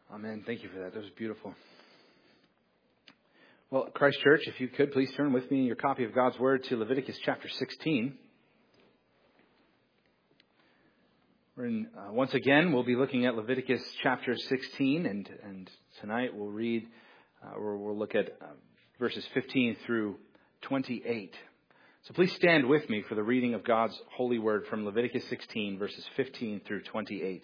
Amen. Thank you for that. That was beautiful. Well, Christ Church, if you could, please turn with me in your copy of God's Word to Leviticus chapter 16. Once again, we'll be looking at Leviticus chapter 16, and tonight we'll look at verses 15 through 28. So please stand with me for the reading of God's holy word from Leviticus 16, verses 15 through 28.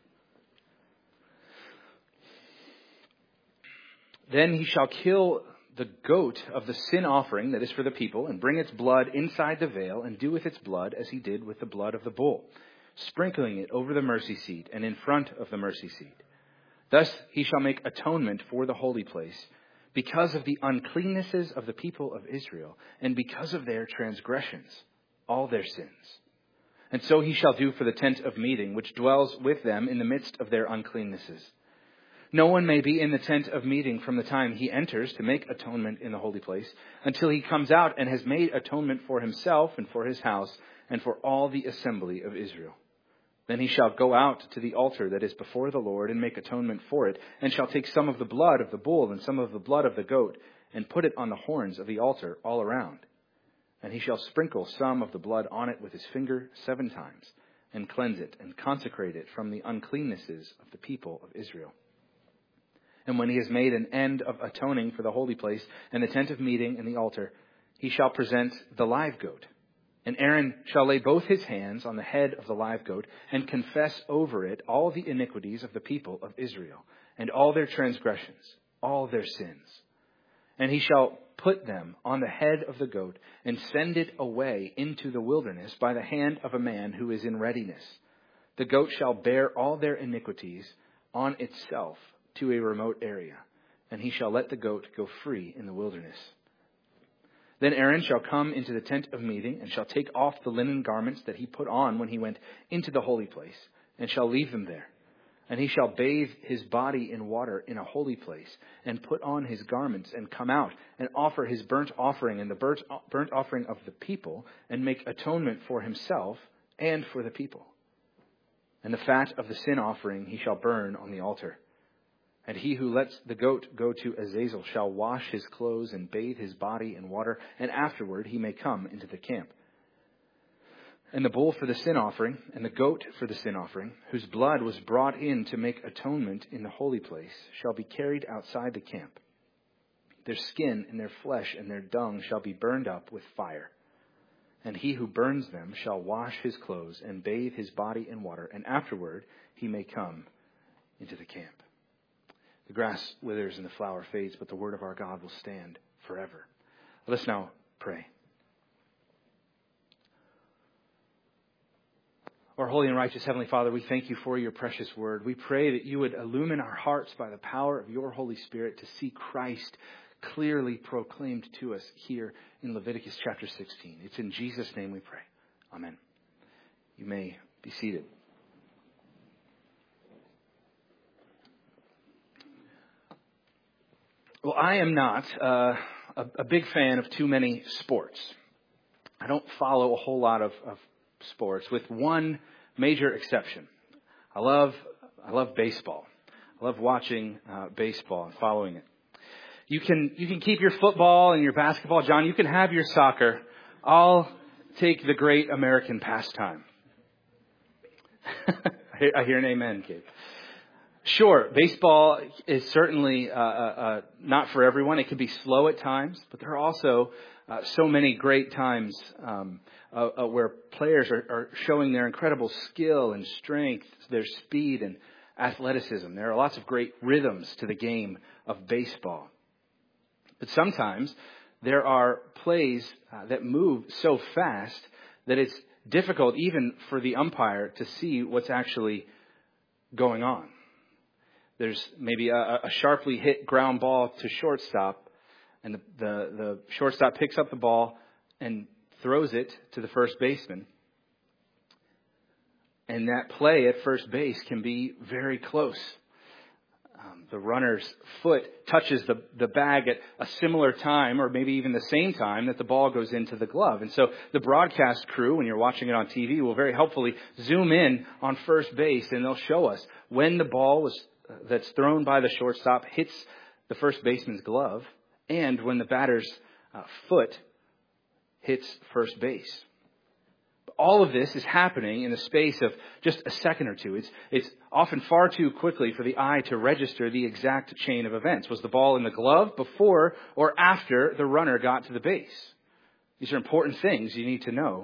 Then he shall kill the goat of the sin offering that is for the people, and bring its blood inside the veil, and do with its blood as he did with the blood of the bull, sprinkling it over the mercy seat and in front of the mercy seat. Thus he shall make atonement for the holy place, because of the uncleannesses of the people of Israel, and because of their transgressions, all their sins. And so he shall do for the tent of meeting, which dwells with them in the midst of their uncleannesses. No one may be in the tent of meeting from the time he enters to make atonement in the holy place, until he comes out and has made atonement for himself and for his house and for all the assembly of Israel. Then he shall go out to the altar that is before the Lord and make atonement for it, and shall take some of the blood of the bull and some of the blood of the goat, and put it on the horns of the altar all around. And he shall sprinkle some of the blood on it with his finger 7 times, and cleanse it, and consecrate it from the uncleannesses of the people of Israel. And when he has made an end of atoning for the holy place and the tent of meeting and the altar, he shall present the live goat. And Aaron shall lay both his hands on the head of the live goat and confess over it all the iniquities of the people of Israel and all their transgressions, all their sins. And he shall put them on the head of the goat and send it away into the wilderness by the hand of a man who is in readiness. The goat shall bear all their iniquities on itself to a remote area, and he shall let the goat go free in the wilderness. Then Aaron shall come into the tent of meeting, and shall take off the linen garments that he put on when he went into the holy place, and shall leave them there. And he shall bathe his body in water in a holy place, and put on his garments, and come out, and offer his burnt offering and the burnt offering of the people, and make atonement for himself and for the people. And the fat of the sin offering he shall burn on the altar. And he who lets the goat go to Azazel shall wash his clothes and bathe his body in water, and afterward he may come into the camp. And the bull for the sin offering, and the goat for the sin offering, whose blood was brought in to make atonement in the holy place, shall be carried outside the camp. Their skin and their flesh and their dung shall be burned up with fire. And he who burns them shall wash his clothes and bathe his body in water, and afterward he may come into the camp. The grass withers and the flower fades, but the word of our God will stand forever. Let us now pray. Our holy and righteous Heavenly Father, we thank you for your precious word. We pray that you would illumine our hearts by the power of your Holy Spirit to see Christ clearly proclaimed to us here in Leviticus chapter 16. It's in Jesus' name we pray. Amen. You may be seated. Well, I am not a big fan of too many sports. I don't follow a whole lot of sports, with one major exception. I love baseball. I love watching baseball and following it. You can keep your football and your basketball, John. You can have your soccer. I'll take the great American pastime. I hear an amen, Gabe. Sure, baseball is certainly not for everyone. It can be slow at times, but there are also so many great times where players are showing their incredible skill and strength, their speed and athleticism. There are lots of great rhythms to the game of baseball. But sometimes there are plays that move so fast that it's difficult even for the umpire to see what's actually going on. There's maybe a sharply hit ground ball to shortstop, and the shortstop picks up the ball and throws it to the first baseman. And that play at first base can be very close. The runner's foot touches the bag at a similar time, or maybe even the same time that the ball goes into the glove. And so the broadcast crew, when you're watching it on TV, will very helpfully zoom in on first base, and they'll show us when the ball was that's thrown by the shortstop hits the first baseman's glove, and when the batter's foot hits first base. All of this is happening in the space of just a second or two. It's often far too quickly for the eye to register the exact chain of events. Was the ball in the glove before or after the runner got to the base? These are important things you need to know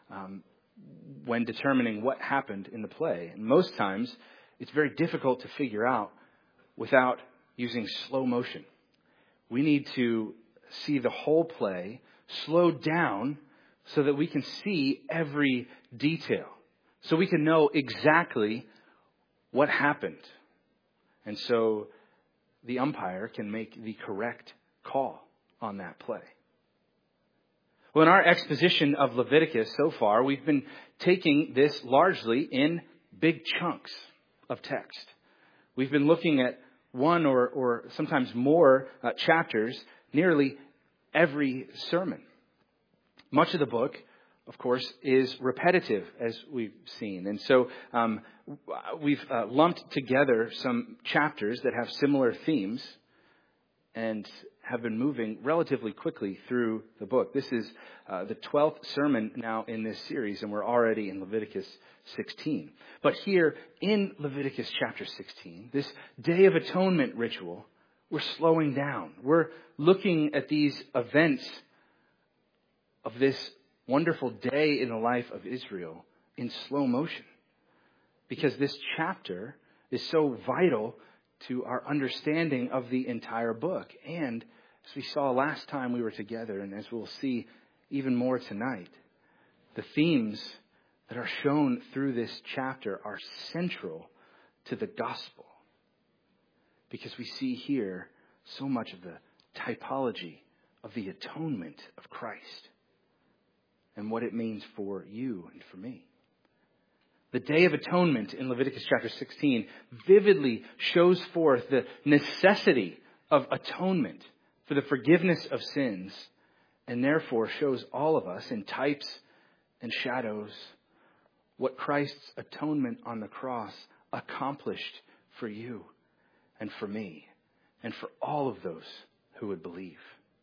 when determining what happened in the play. And most times, it's very difficult to figure out without using slow motion. We need to see the whole play slowed down so that we can see every detail, so we can know exactly what happened. And so the umpire can make the correct call on that play. Well, in our exposition of Leviticus so far, we've been taking this largely in big chunks of text. We've been looking at one or sometimes more chapters nearly every sermon. Much of the book, of course, is repetitive, as we've seen. And so we've lumped together some chapters that have similar themes and have been moving relatively quickly through the book. This is the 12th sermon now in this series, and we're already in Leviticus 16. But here in Leviticus chapter 16, this Day of Atonement ritual, we're slowing down. We're looking at these events of this wonderful day in the life of Israel in slow motion, because this chapter is so vital to our understanding of the entire book. And as we saw last time we were together, and as we'll see even more tonight, the themes that are shown through this chapter are central to the gospel, because we see here so much of the typology of the atonement of Christ and what it means for you and for me. The Day of Atonement in Leviticus chapter 16 vividly shows forth the necessity of atonement for the forgiveness of sins, and therefore shows all of us in types and shadows what Christ's atonement on the cross accomplished for you and for me and for all of those who would believe.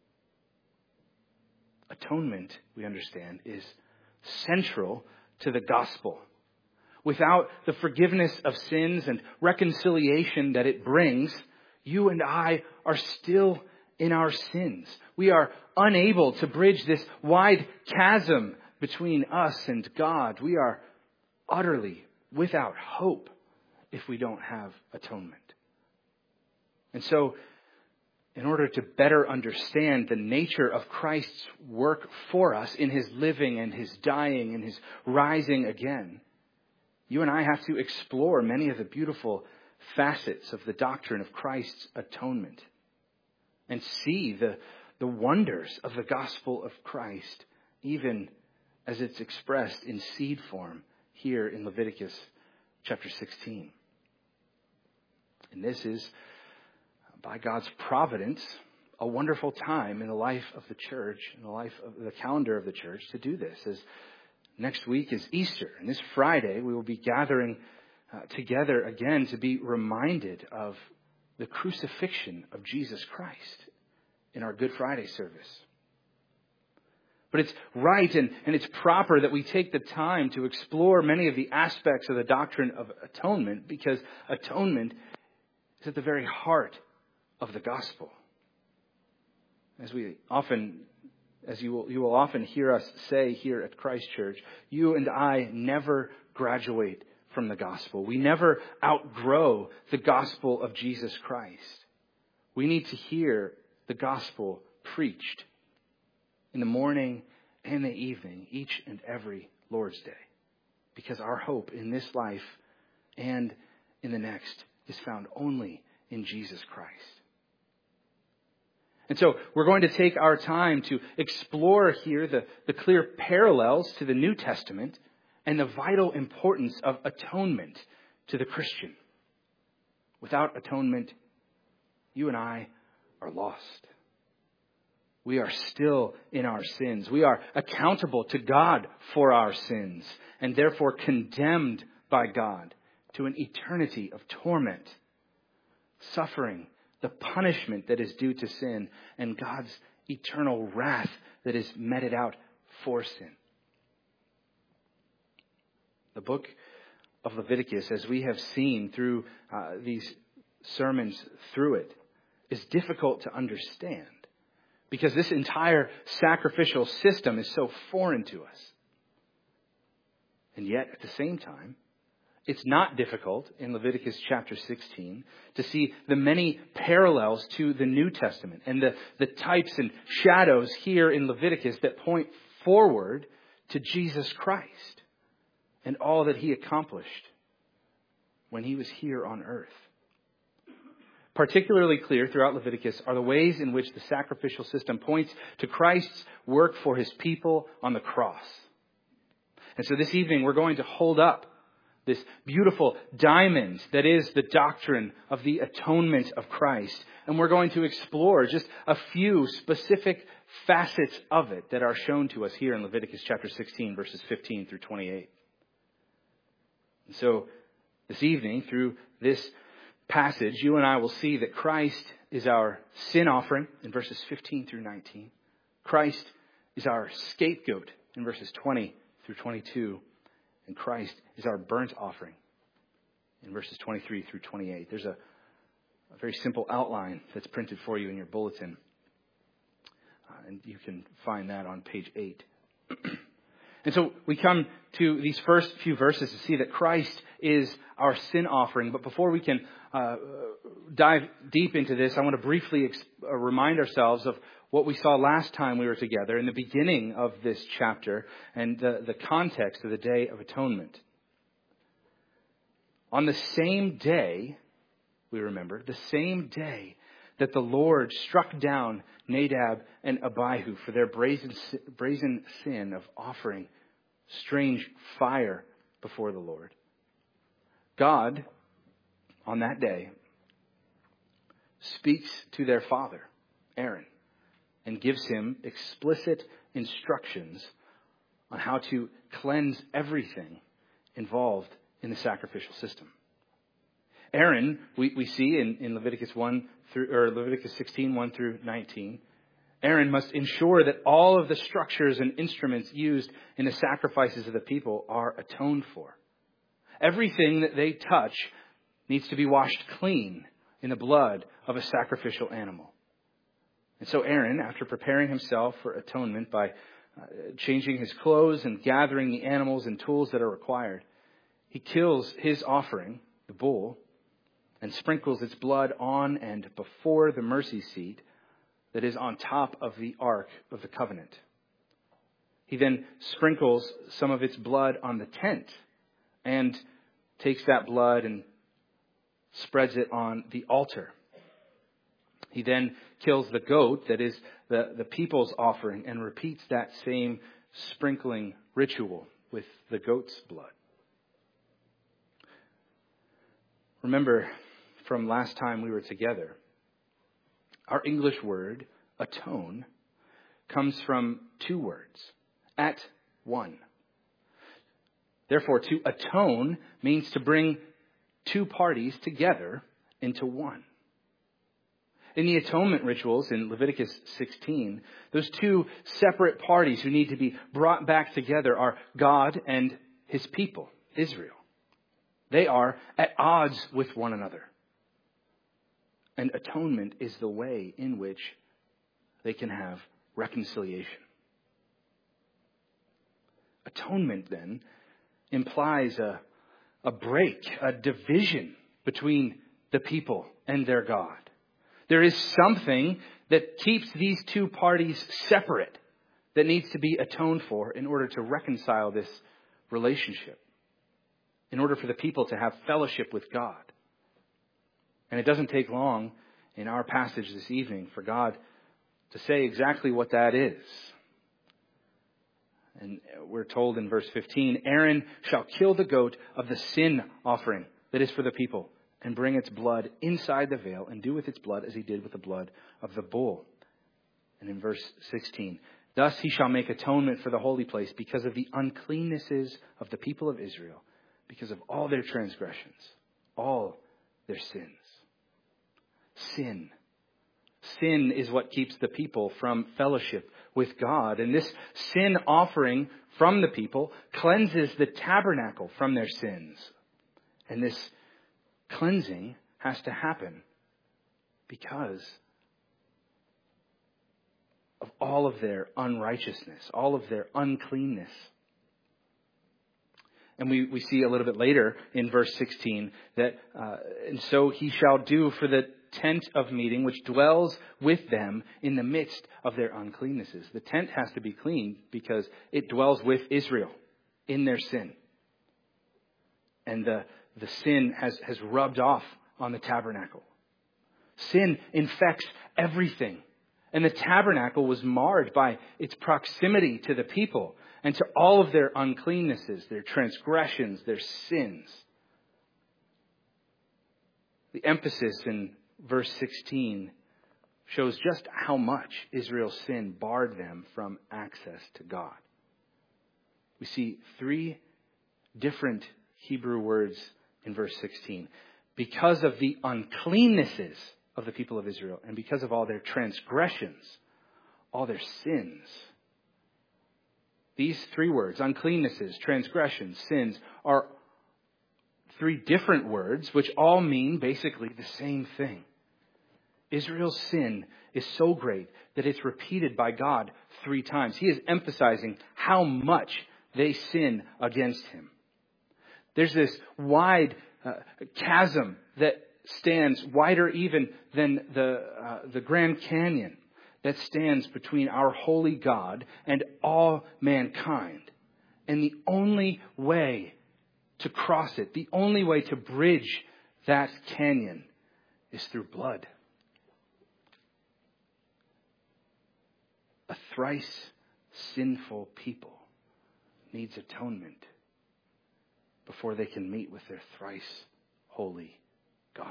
Atonement, we understand, is central to the gospel. Without the forgiveness of sins and reconciliation that it brings, you and I are still in our sins. We are unable to bridge this wide chasm between us and God. We are utterly without hope if we don't have atonement. And so, in order to better understand the nature of Christ's work for us in his living and his dying and his rising again, you and I have to explore many of the beautiful facets of the doctrine of Christ's atonement and see the wonders of the gospel of Christ, even as it's expressed in seed form here in Leviticus chapter 16. And this is, by God's providence, a wonderful time in the life of the church, in the life of the calendar of the church, to do this. As next week is Easter, and this Friday we will be gathering together again to be reminded of the crucifixion of Jesus Christ in our Good Friday service. But it's right and it's proper that we take the time to explore many of the aspects of the doctrine of atonement, because atonement is at the very heart of the gospel. As you will often hear us say here at Christ Church, you and I never graduate from the gospel. We never outgrow the gospel of Jesus Christ. We need to hear the gospel preached in the morning and the evening, each and every Lord's Day, because our hope in this life and in the next is found only in Jesus Christ. And so we're going to take our time to explore here the clear parallels to the New Testament and the vital importance of atonement to the Christian. Without atonement, you and I are lost. We are still in our sins. We are accountable to God for our sins and therefore condemned by God to an eternity of torment suffering, the punishment that is due to sin, and God's eternal wrath that is meted out for sin. The book of Leviticus, as we have seen through these sermons through it, is difficult to understand because this entire sacrificial system is so foreign to us. And yet, at the same time, it's not difficult in Leviticus chapter 16 to see the many parallels to the New Testament and the types and shadows here in Leviticus that point forward to Jesus Christ and all that he accomplished when he was here on earth. Particularly clear throughout Leviticus are the ways in which the sacrificial system points to Christ's work for his people on the cross. And so this evening we're going to hold up this beautiful diamond that is the doctrine of the atonement of Christ. And we're going to explore just a few specific facets of it that are shown to us here in Leviticus chapter 16, verses 15 through 28. And so this evening, through this passage, you and I will see that Christ is our sin offering in verses 15 through 19. Christ is our scapegoat in verses 20 through 22. And Christ is our burnt offering in verses 23 through 28. There's a very simple outline that's printed for you in your bulletin. And you can find that on page 8. And so we come to these first few verses to see that Christ is our sin offering. But before we can dive deep into this, I want to briefly remind ourselves of what we saw last time we were together in the beginning of this chapter and the context of the Day of Atonement. On the same day, we remember, the same day that the Lord struck down Nadab and Abihu for their brazen sin of offering strange fire before the Lord, God, on that day, speaks to their father, Aaron, and gives him explicit instructions on how to cleanse everything involved in the sacrificial system. Aaron, we see in Leviticus 16, 1 through 19, Aaron must ensure that all of the structures and instruments used in the sacrifices of the people are atoned for. Everything that they touch needs to be washed clean in the blood of a sacrificial animal. And so Aaron, after preparing himself for atonement by changing his clothes and gathering the animals and tools that are required, he kills his offering, the bull, and sprinkles its blood on and before the mercy seat that is on top of the Ark of the Covenant. He then sprinkles some of its blood on the tent and takes that blood and spreads it on the altar. He then kills the goat that is the people's offering and repeats that same sprinkling ritual with the goat's blood. Remember from last time we were together, our English word, atone, comes from two words, at one. Therefore, to atone means to bring two parties together into one. In the atonement rituals in Leviticus 16, those two separate parties who need to be brought back together are God and his people, Israel. They are at odds with one another. And atonement is the way in which they can have reconciliation. Atonement then implies a break, a division between the people and their God. There is something that keeps these two parties separate that needs to be atoned for in order to reconcile this relationship, in order for the people to have fellowship with God. And it doesn't take long in our passage this evening for God to say exactly what that is. And we're told in verse 15, Aaron shall kill the goat of the sin offering that is for the people, and bring its blood inside the veil, and do with its blood as he did with the blood of the bull. And in verse 16, thus he shall make atonement for the holy place because of the uncleannesses of the people of Israel, because of all their transgressions, all their sins. sin. Sin is what keeps the people from fellowship with God. And this sin offering from the people cleanses the tabernacle from their sins. And this cleansing has to happen because of all of their unrighteousness, all of their uncleanness. And we see a little bit later in verse 16 that, and so he shall do for the tent of meeting, which dwells with them in the midst of their uncleannesses. The tent has to be clean because it dwells with Israel in their sin. And the sin has rubbed off on the tabernacle. Sin infects everything. And the tabernacle was marred by its proximity to the people and to all of their uncleannesses, their transgressions, their sins. The emphasis in verse 16 shows just how much Israel's sin barred them from access to God. We see 3 different Hebrew words in verse 16. Because of the uncleannesses of the people of Israel and because of all their transgressions, all their sins. These 3 words, uncleannesses, transgressions, sins, are 3 different words which all mean basically the same thing. Israel's sin is so great that it's repeated by God 3 times. He is emphasizing how much they sin against him. There's this wide chasm that stands wider even than the Grand Canyon that stands between our holy God and all mankind. And the only way to cross it, the only way to bridge that canyon is through blood. A thrice sinful people needs atonement before they can meet with their thrice holy God.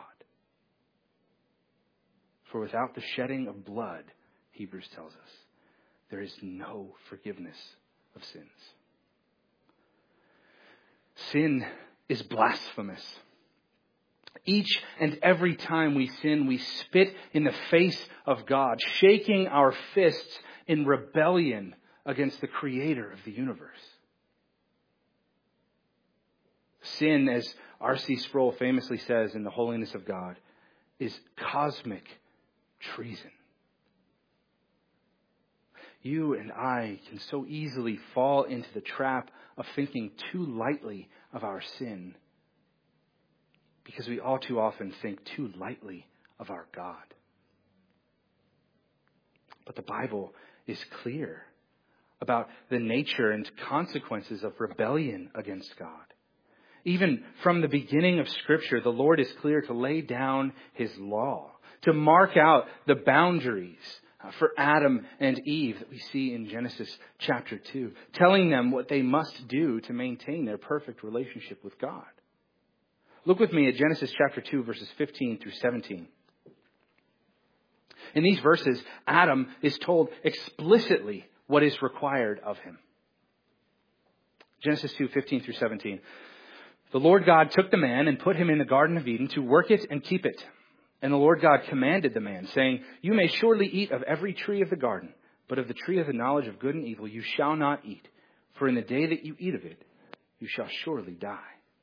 For without the shedding of blood, Hebrews tells us, there is no forgiveness of sins. Sin is blasphemous. Each and every time we sin, we spit in the face of God, shaking our fists in rebellion against the Creator of the universe. Sin, as R.C. Sproul famously says in The Holiness of God, is cosmic treason. You and I can so easily fall into the trap of thinking too lightly of our sin because we all too often think too lightly of our God. But the Bible is clear about the nature and consequences of rebellion against God. Even from the beginning of Scripture, the Lord is clear to lay down His law, to mark out the boundaries for Adam and Eve that we see in Genesis chapter 2, telling them what they must do to maintain their perfect relationship with God. Look with me at Genesis chapter 2, verses 15 through 17. In these verses, Adam is told explicitly what is required of him. Genesis 2, 15 through 17. The Lord God took the man and put him in the Garden of Eden to work it and keep it. And the Lord God commanded the man, saying, You may surely eat of every tree of the garden, but of the tree of the knowledge of good and evil you shall not eat. For in the day that you eat of it, you shall surely die.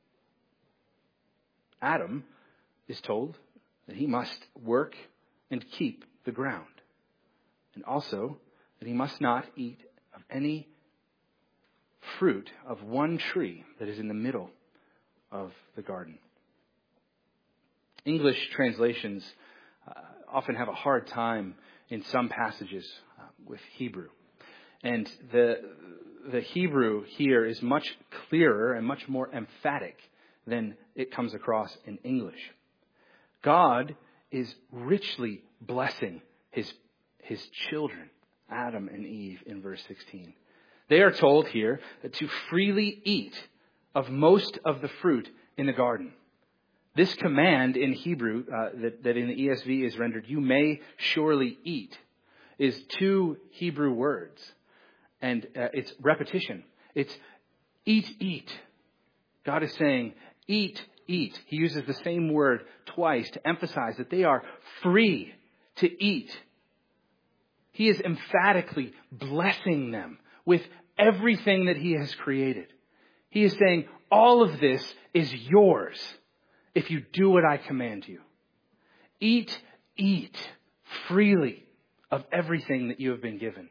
Adam is told that he must work and keep the ground. And also that he must not eat of any fruit of one tree that is in the middle of the garden. English translations often have a hard time in some passages with Hebrew. And the Hebrew here is much clearer and much more emphatic than it comes across in English. God is richly blessing his children, Adam and Eve, in verse 16. They are told here to freely eat of most of the fruit in the garden. This command in Hebrew, that in the ESV is rendered, you may surely eat, is 2 Hebrew words. And it's repetition. It's eat, eat. God is saying, eat, eat. He uses the same word twice to emphasize that they are free to eat. He is emphatically blessing them with everything that he has created. He is saying, all of this is yours if you do what I command you. Eat freely of everything that you have been given.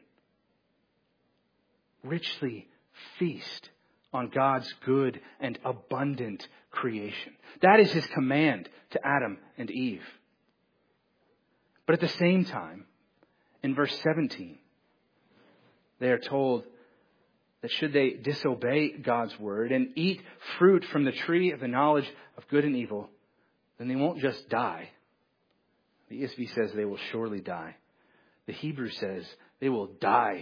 Richly feast on God's good and abundant creation. That is his command to Adam and Eve. But at the same time, in verse 17, they are told that should they disobey God's word and eat fruit from the tree of the knowledge of good and evil, then they won't just die. The ESV says they will surely die. The Hebrew says they will die.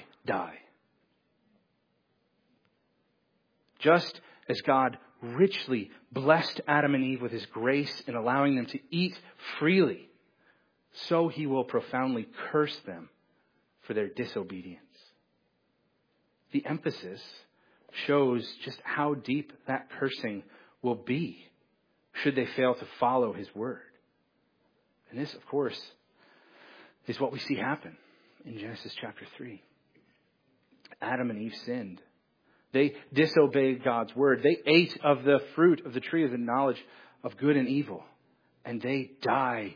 Just as God richly blessed Adam and Eve with his grace in allowing them to eat freely, so he will profoundly curse them for their disobedience. The emphasis shows just how deep that cursing will be should they fail to follow his word. And this, of course, is what we see happen in Genesis chapter 3. Adam and Eve sinned. They disobeyed God's word. They ate of the fruit of the tree of the knowledge of good and evil. And they died.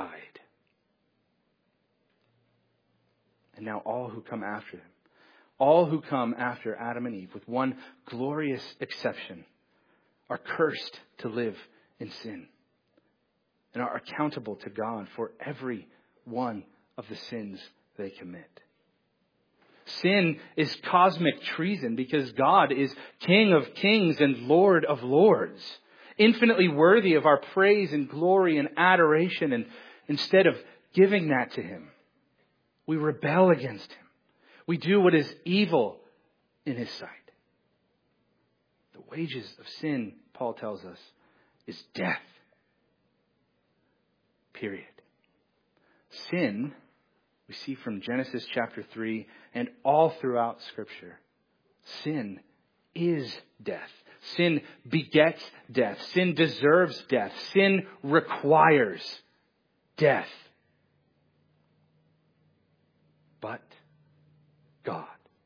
And now all who come after them, all who come after Adam and Eve, with one glorious exception, are cursed to live in sin and are accountable to God for every one of the sins they commit. Sin is cosmic treason because God is King of kings and Lord of lords, infinitely worthy of our praise and glory and adoration. And instead of giving that to him, we rebel against him. We do what is evil in his sight. The wages of sin, Paul tells us, is death. Period. Sin, we see from Genesis chapter 3 and all throughout Scripture, sin is death. Sin begets death. Sin deserves death. Sin requires death. But God,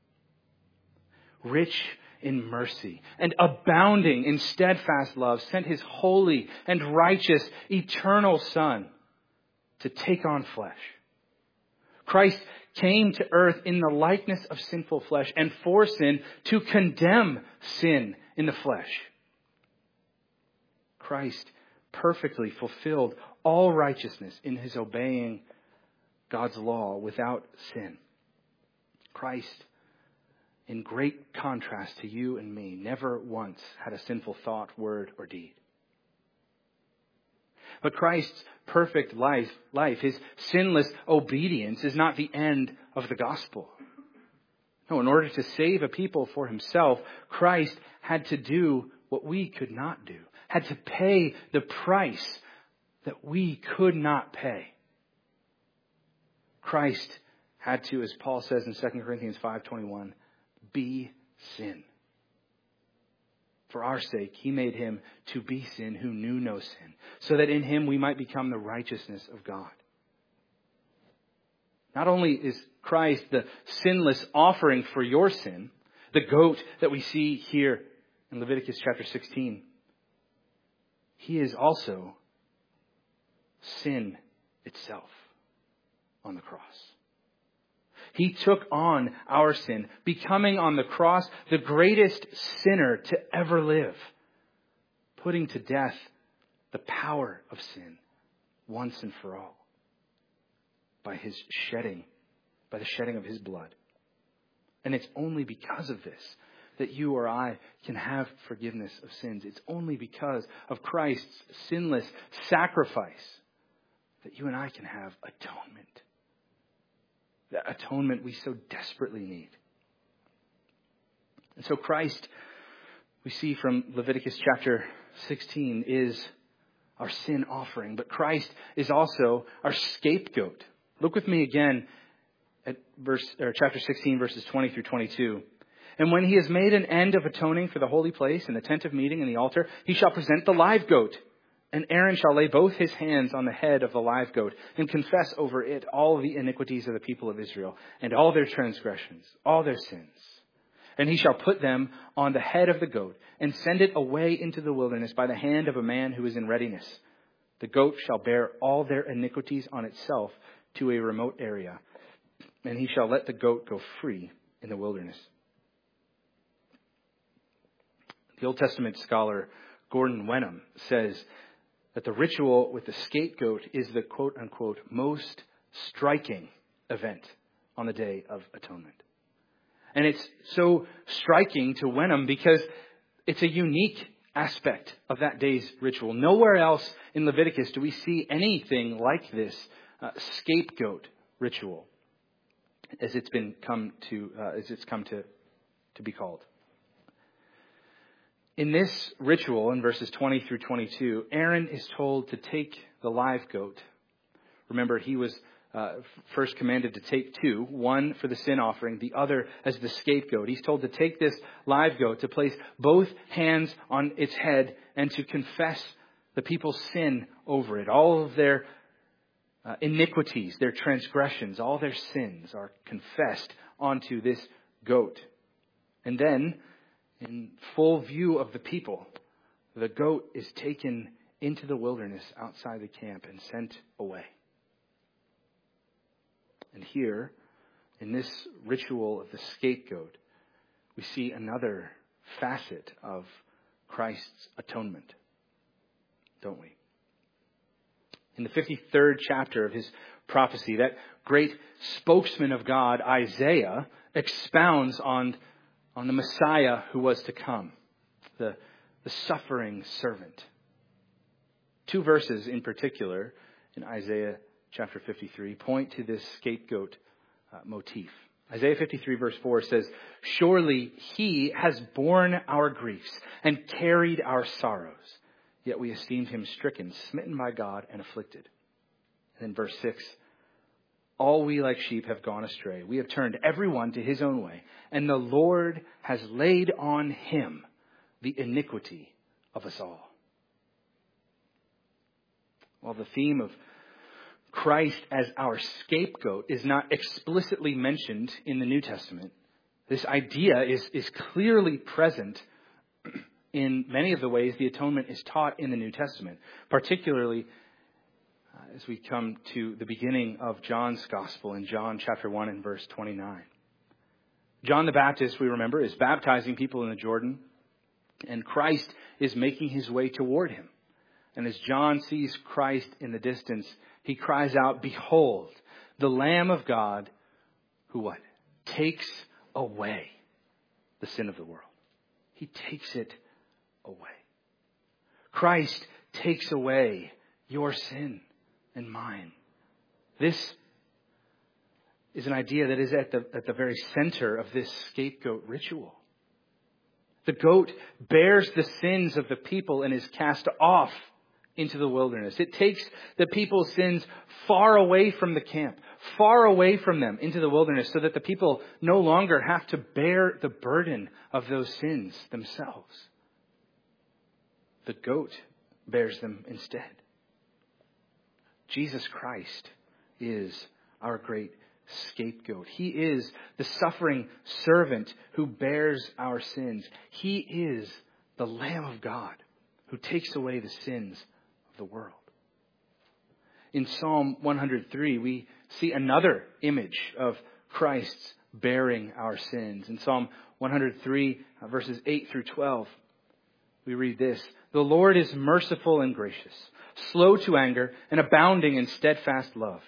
rich in mercy and abounding in steadfast love, sent his holy and righteous eternal Son to take on flesh. Christ came to earth in the likeness of sinful flesh and for sin to condemn sin in the flesh. Christ perfectly fulfilled all righteousness in his obeying God's law without sin. Christ, in great contrast to you and me, never once had a sinful thought, word, or deed. But Christ's perfect life, his sinless obedience, is not the end of the gospel. No, in order to save a people for himself, Christ had to do what we could not do, had to pay the price that we could not pay. Christ had to, as Paul says in 2 Corinthians 5:21, be sin. For our sake, he made him to be sin who knew no sin, so that in him we might become the righteousness of God. Not only is Christ the sinless offering for your sin, the goat that we see here in Leviticus chapter 16, he is also sin itself on the cross. He took on our sin, becoming on the cross the greatest sinner to ever live, putting to death the power of sin once and for all by the shedding of his blood. And it's only because of this that you or I can have forgiveness of sins. It's only because of Christ's sinless sacrifice that you and I can have atonement. That atonement we so desperately need. And so Christ, we see from Leviticus chapter 16, is our sin offering. But Christ is also our scapegoat. Look with me again at chapter 16, verses 20 through 22. And when he has made an end of atoning for the holy place and the tent of meeting and the altar, he shall present the live goat And Aaron shall lay both his hands on the head of the live goat and confess over it all the iniquities of the people of Israel and all their transgressions, all their sins. And he shall put them on the head of the goat and send it away into the wilderness by the hand of a man who is in readiness. The goat shall bear all their iniquities on itself to a remote area, and he shall let the goat go free in the wilderness. The Old Testament scholar Gordon Wenham says that the ritual with the scapegoat is the quote-unquote most striking event on the Day of Atonement. And it's so striking to Wenham because it's a unique aspect of that day's ritual. Nowhere else in Leviticus do we see anything like this scapegoat ritual as it's come to be called. In this ritual, in verses 20 through 22, Aaron is told to take the live goat. Remember, he was first commanded to take two, one for the sin offering, the other as the scapegoat. He's told to take this live goat, to place both hands on its head, and to confess the people's sin over it. All of their iniquities, their transgressions, all their sins are confessed onto this goat. And then, in full view of the people, the goat is taken into the wilderness outside the camp and sent away. And here, in this ritual of the scapegoat, we see another facet of Christ's atonement, don't we? In the 53rd chapter of his prophecy, that great spokesman of God, Isaiah, expounds on the Messiah who was to come, the suffering servant. Two verses in particular in Isaiah chapter 53 point to this scapegoat motif. Isaiah 53 verse 4 says, "Surely he has borne our griefs and carried our sorrows, yet we esteemed him stricken, smitten by God, and afflicted." And then verse 6, "All we like sheep have gone astray. We have turned everyone to his own way, and the Lord has laid on him the iniquity of us all." While the theme of Christ as our scapegoat is not explicitly mentioned in the New Testament, this idea is clearly present in many of the ways the atonement is taught in the New Testament, particularly as we come to the beginning of John's Gospel in John chapter 1 and verse 29. John the Baptist, we remember, is baptizing people in the Jordan, and Christ is making his way toward him. And as John sees Christ in the distance, he cries out, "Behold, the Lamb of God who what? Takes away the sin of the world." He takes it away. Christ takes away your sin and mine. This is an idea that is at the very center of this scapegoat ritual. The goat bears the sins of the people and is cast off into the wilderness. It takes the people's sins far away from the camp, far away from them into the wilderness, so that the people no longer have to bear the burden of those sins themselves. The goat bears them instead. Jesus Christ is our great scapegoat. He is the suffering servant who bears our sins. He is the Lamb of God who takes away the sins of the world. In Psalm 103, we see another image of Christ's bearing our sins. In Psalm 103, verses 8 through 12, we read this: "The Lord is merciful and gracious, slow to anger, and abounding in steadfast love.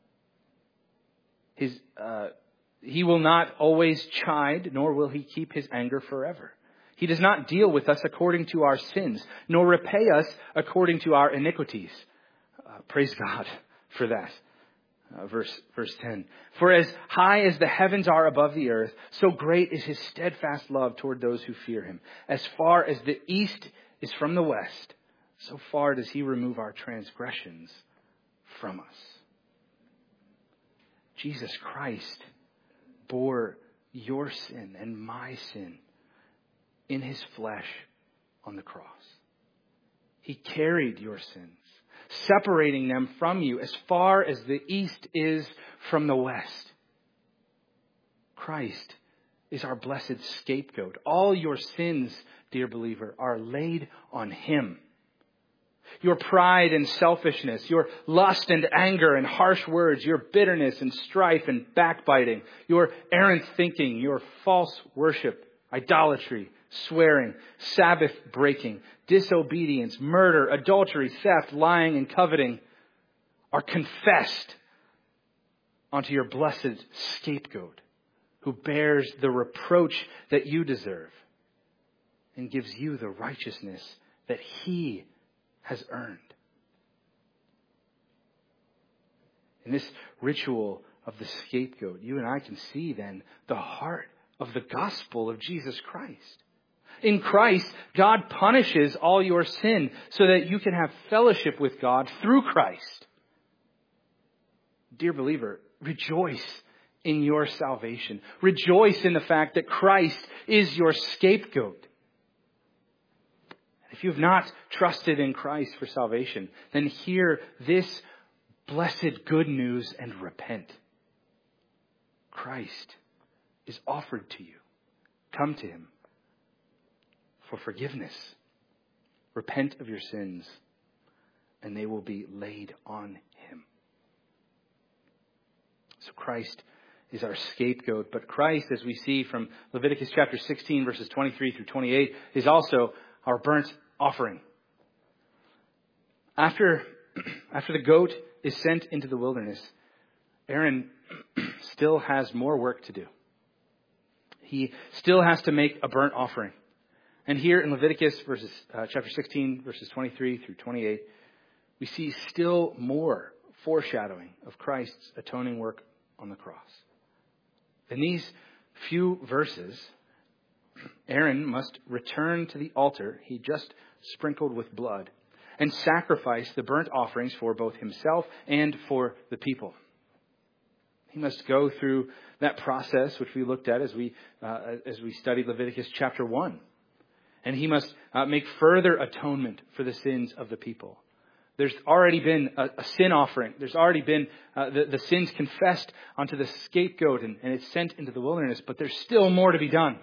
He will not always chide, nor will he keep his anger forever. He does not deal with us according to our sins, nor repay us according to our iniquities." Praise God for that. Verse 10. "For as high as the heavens are above the earth, so great is his steadfast love toward those who fear him. As far as the east is from the west, so far does he remove our transgressions from us." Jesus Christ bore your sin and my sin in his flesh on the cross. He carried your sins, separating them from you as far as the east is from the west. Christ is our blessed scapegoat. All your sins, dear believer, are laid on him. Your pride and selfishness, your lust and anger and harsh words, your bitterness and strife and backbiting, your errant thinking, your false worship, idolatry, swearing, Sabbath breaking, disobedience, murder, adultery, theft, lying, and coveting are confessed onto your blessed scapegoat, who bears the reproach that you deserve and gives you the righteousness that he has earned. In this ritual of the scapegoat, you and I can see then the heart of the gospel of Jesus Christ. In Christ, God punishes all your sin so that you can have fellowship with God through Christ. Dear believer, rejoice in your salvation. Rejoice in the fact that Christ is your scapegoat. If you have not trusted in Christ for salvation, then hear this blessed good news and repent. Christ is offered to you. Come to him for forgiveness. Repent of your sins, and they will be laid on him. So Christ is our scapegoat, but Christ, as we see from Leviticus chapter 16, verses 23 through 28, is also our burnt offering. After the goat is sent into the wilderness, Aaron still has more work to do. He still has to make a burnt offering. And here in Leviticus chapter 16, verses 23 through 28, we see still more foreshadowing of Christ's atoning work on the cross. In these few verses, Aaron must return to the altar he just sprinkled with blood and sacrifice the burnt offerings for both himself and for the people. He must go through that process which we looked at as we studied Leviticus chapter 1. And he must make further atonement for the sins of the people. There's already been a sin offering. There's already been the sins confessed onto the scapegoat and it's sent into the wilderness. But there's still more to be done.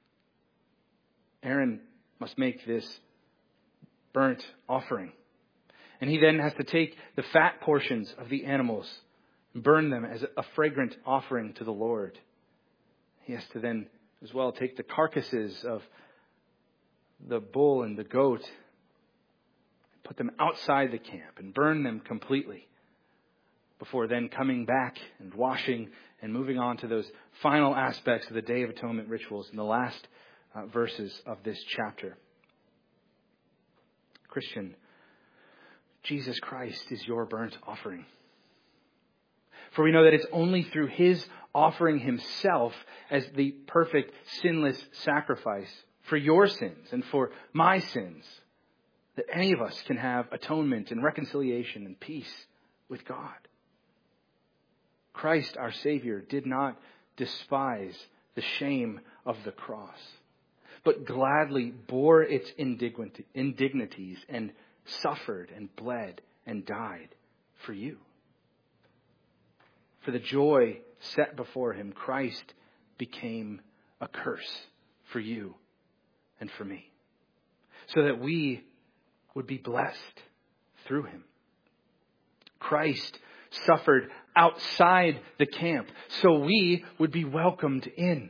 Aaron must make this burnt offering. And he then has to take the fat portions of the animals and burn them as a fragrant offering to the Lord. He has to then as well take the carcasses of the bull and the goat, put them outside the camp and burn them completely before then coming back and washing and moving on to those final aspects of the Day of Atonement rituals in the last verses of this chapter. Christian, Jesus Christ is your burnt offering. For we know that it's only through his offering himself as the perfect, sinless sacrifice for your sins and for my sins that any of us can have atonement and reconciliation and peace with God. Christ, our Savior, did not despise the shame of the cross, but gladly bore its indignities and suffered and bled and died for you. For the joy set before him, Christ became a curse for you and for me, so that we would be blessed through him. Christ suffered outside the camp, so we would be welcomed in.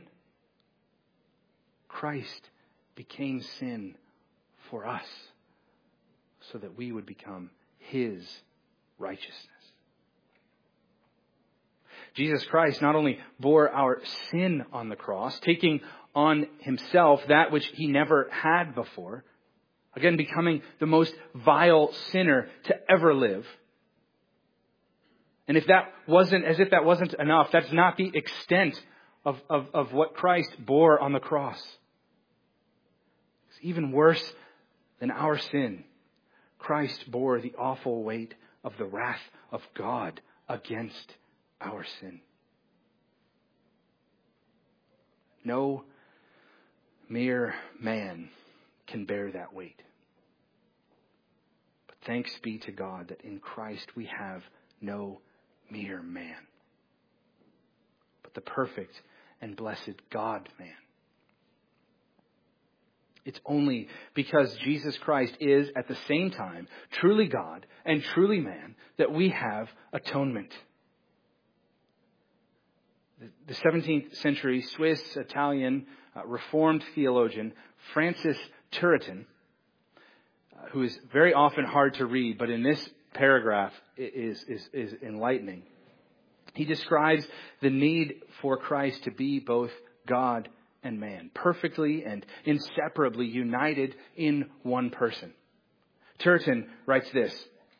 Christ became sin for us, so that we would become his righteousness. Jesus Christ not only bore our sin on the cross, taking on himself that which he never had before, again becoming the most vile sinner to ever live. And if that wasn't enough, that's not the extent of what Christ bore on the cross. It's even worse than our sin. Christ bore the awful weight of the wrath of God against our sin. No mere man can bear that weight. thanks be to God that in Christ we have no mere man, but the perfect and blessed God-man. It's only because Jesus Christ is at the same time truly God and truly man that we have atonement. The 17th century Swiss-Italian Reformed theologian Francis Turretin, who is very often hard to read, but in this paragraph is enlightening. He describes the need for Christ to be both God and man, perfectly and inseparably united in one person. Turretin writes this.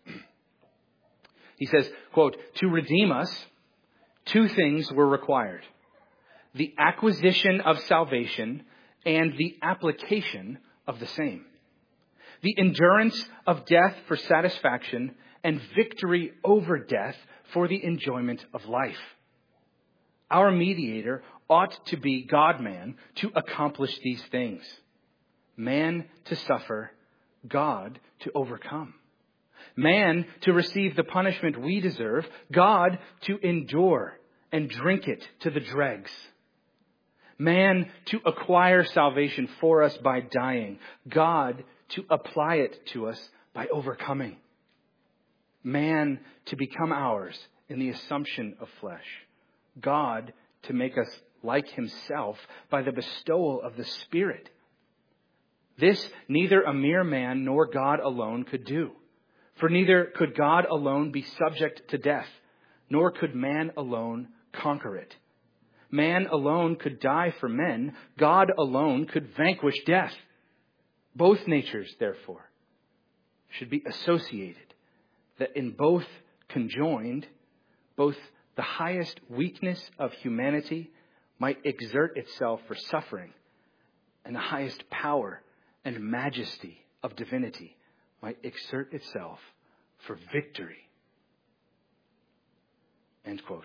He says, quote, "To redeem us, two things were required: the acquisition of salvation and the application of the same. The endurance of death for satisfaction and victory over death for the enjoyment of life. Our mediator ought to be God-man to accomplish these things. Man to suffer, God to overcome. Man to receive the punishment we deserve, God to endure and drink it to the dregs. Man to acquire salvation for us by dying, God to apply it to us by overcoming. Man to become ours in the assumption of flesh, God to make us like himself by the bestowal of the Spirit. This neither a mere man nor God alone could do. For neither could God alone be subject to death, nor could man alone conquer it. Man alone could die for men. God alone could vanquish death. Both natures, therefore, should be associated, that in both conjoined, both the highest weakness of humanity might exert itself for suffering, and the highest power and majesty of divinity might exert itself for victory." End quote.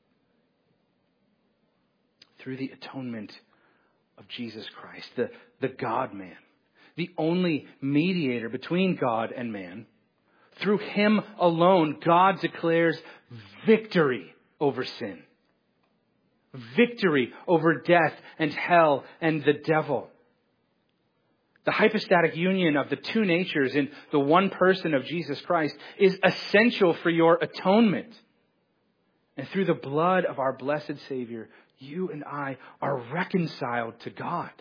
Through the atonement of Jesus Christ, the God-man, the only mediator between God and man, through him alone, God declares victory over sin. Victory over death and hell and the devil. The hypostatic union of the two natures in the one person of Jesus Christ is essential for your atonement. And through the blood of our blessed Savior, you and I are reconciled to God.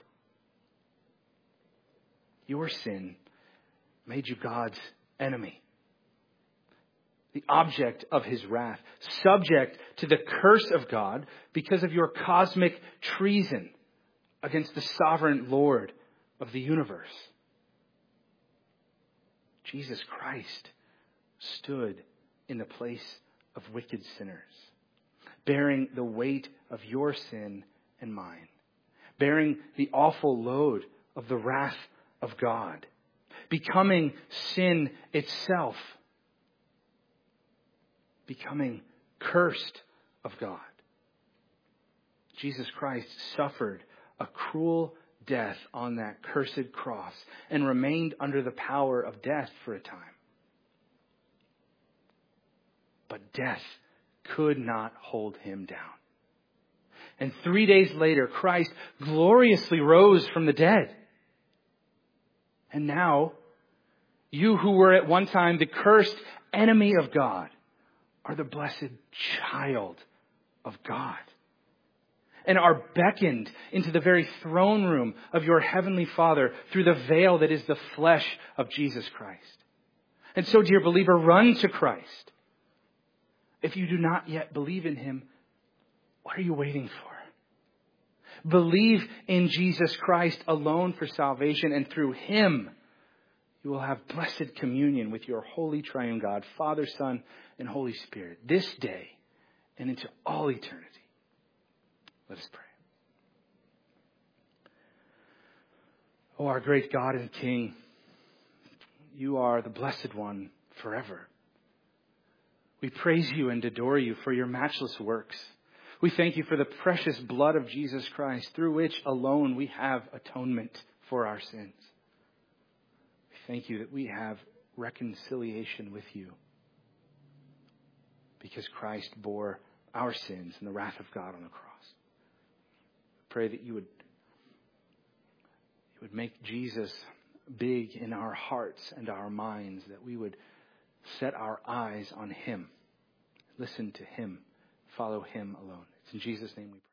Your sin made you God's enemy, the object of his wrath, subject to the curse of God because of your cosmic treason against the sovereign Lord of the universe. Jesus Christ stood in the place of wicked sinners, bearing the weight of your sin and mine, bearing the awful load of the wrath of God, becoming sin itself, becoming cursed of God. Jesus Christ suffered a cruel death on that cursed cross and remained under the power of death for a time. But death could not hold him down. And 3 days later, Christ gloriously rose from the dead. And now, you who were at one time the cursed enemy of God are the blessed child of God, and are beckoned into the very throne room of your heavenly Father through the veil that is the flesh of Jesus Christ. And so, dear believer, run to Christ. If you do not yet believe in him, what are you waiting for? Believe in Jesus Christ alone for salvation, and through him you will have blessed communion with your holy triune God, Father, Son, and Holy Spirit, this day and into all eternity. Let us pray. Oh, our great God and King, you are the Blessed One forever. We praise you and adore you for your matchless works. We thank you for the precious blood of Jesus Christ, through which alone we have atonement for our sins. We thank you that we have reconciliation with you. Because Christ bore our sins and the wrath of God on the cross. Pray that you would make Jesus big in our hearts and our minds, that we would set our eyes on him, listen to him, follow him alone. It's in Jesus' name we pray.